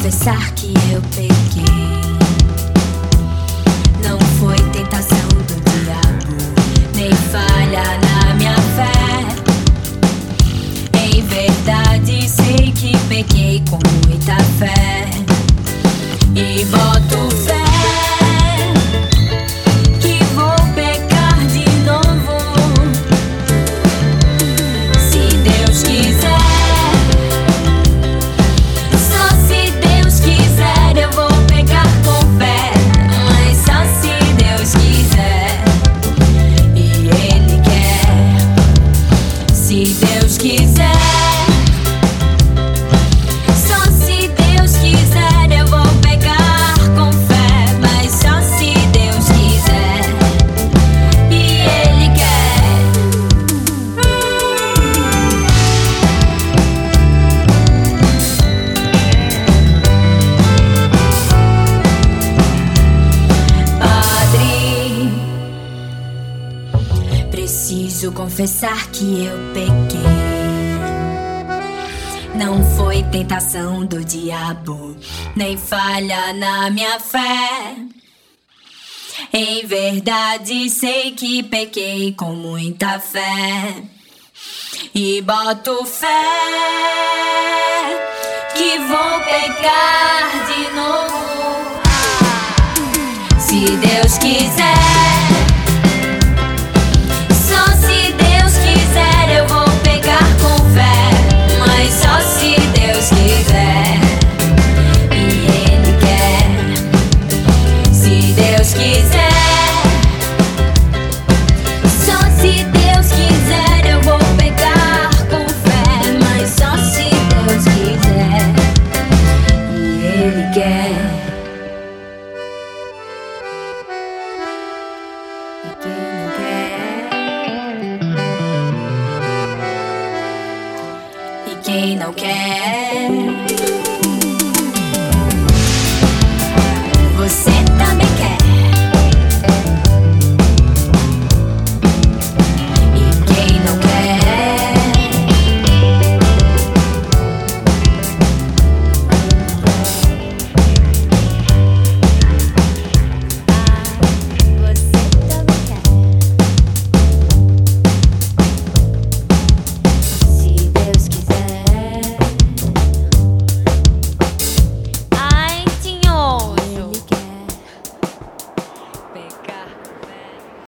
confessar que eu pequei. Não foi tentação do diabo, nem falha na minha fé. Em verdade sei que pequei com muita fé. E boto fé que vou pecar de novo, se Deus quiser. Só se Deus quiser eu vou pecar com fé, mas só se Deus quiser. E Ele quer, se Deus quiser. Preciso confessar que eu pequei. Não foi tentação do diabo, nem falha na minha fé. Em verdade sei que pequei com muita fé. E boto fé que vou pecar de novo, se Deus quiser.